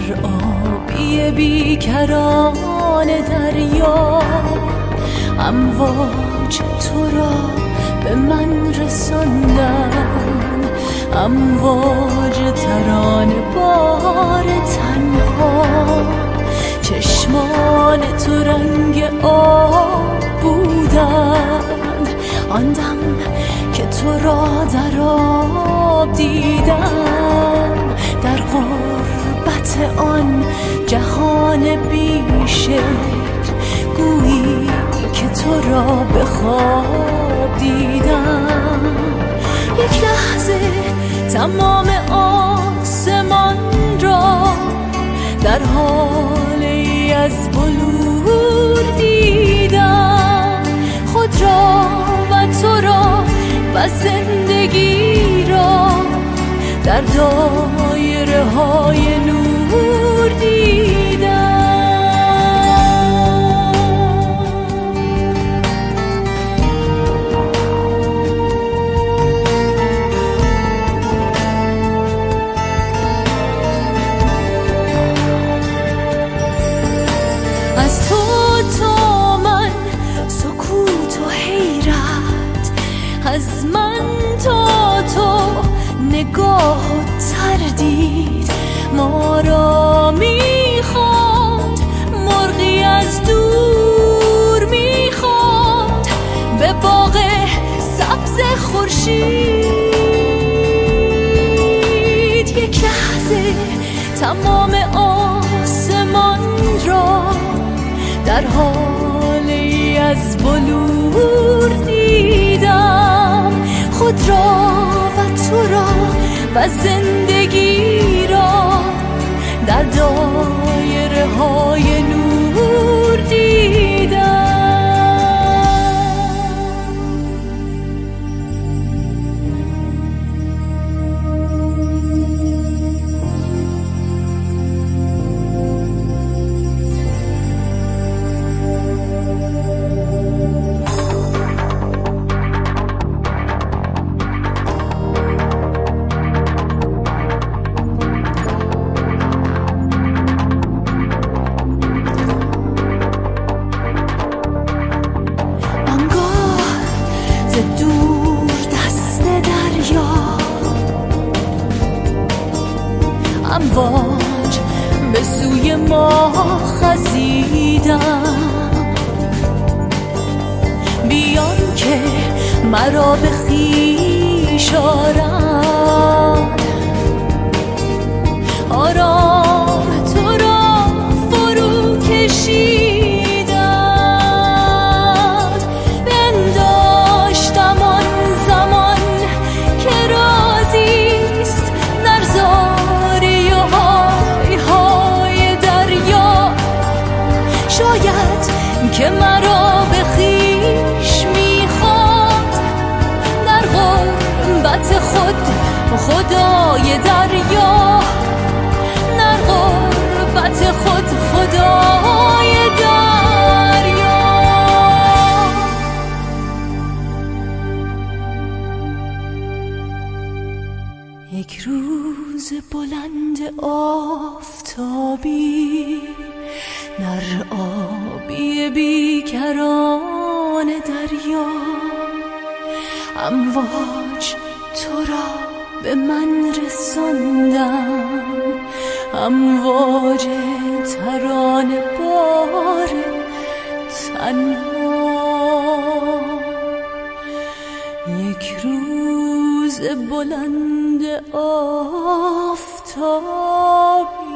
آبی بیکران دریا، امواج تو را به من رساندن، امواج ترانه بار تنها. چشمان تو رنگ آب بودند آن دم که تو را در آب دیدم، در غربت آن جهان بی‌شکل، گویی که تو را به خواب دیدم. یک لحظه تمام آسمان را در حالی از بلور دیدم، خود را و تو را و زندگی را در دایره های نور دیدم. از تو تا من سکوت و حیرت، از من تا تو نگاه و تردید، ما را میخواند مرغی از دور، میخواند به باغ سبز خورشید. یک لحظه تمام آسمان را در حالی از بلور دیدم، خود را و تو را و زندگی را در دایره های نور دیدم. دور دست دریا امواج به سوی ما خزیدن، بیان که مرا به خویش آرند، آرام تو را فرو کشید. که مرا به خویش میخواد در غربت خود خدای دریا، در غربت خود خدای دریا. یک روز بلند آفتابی در آبی بیکران دریا، امواج تو را به من رساندن، امواج ترانه بار تنها. یک روز بلند آفتابی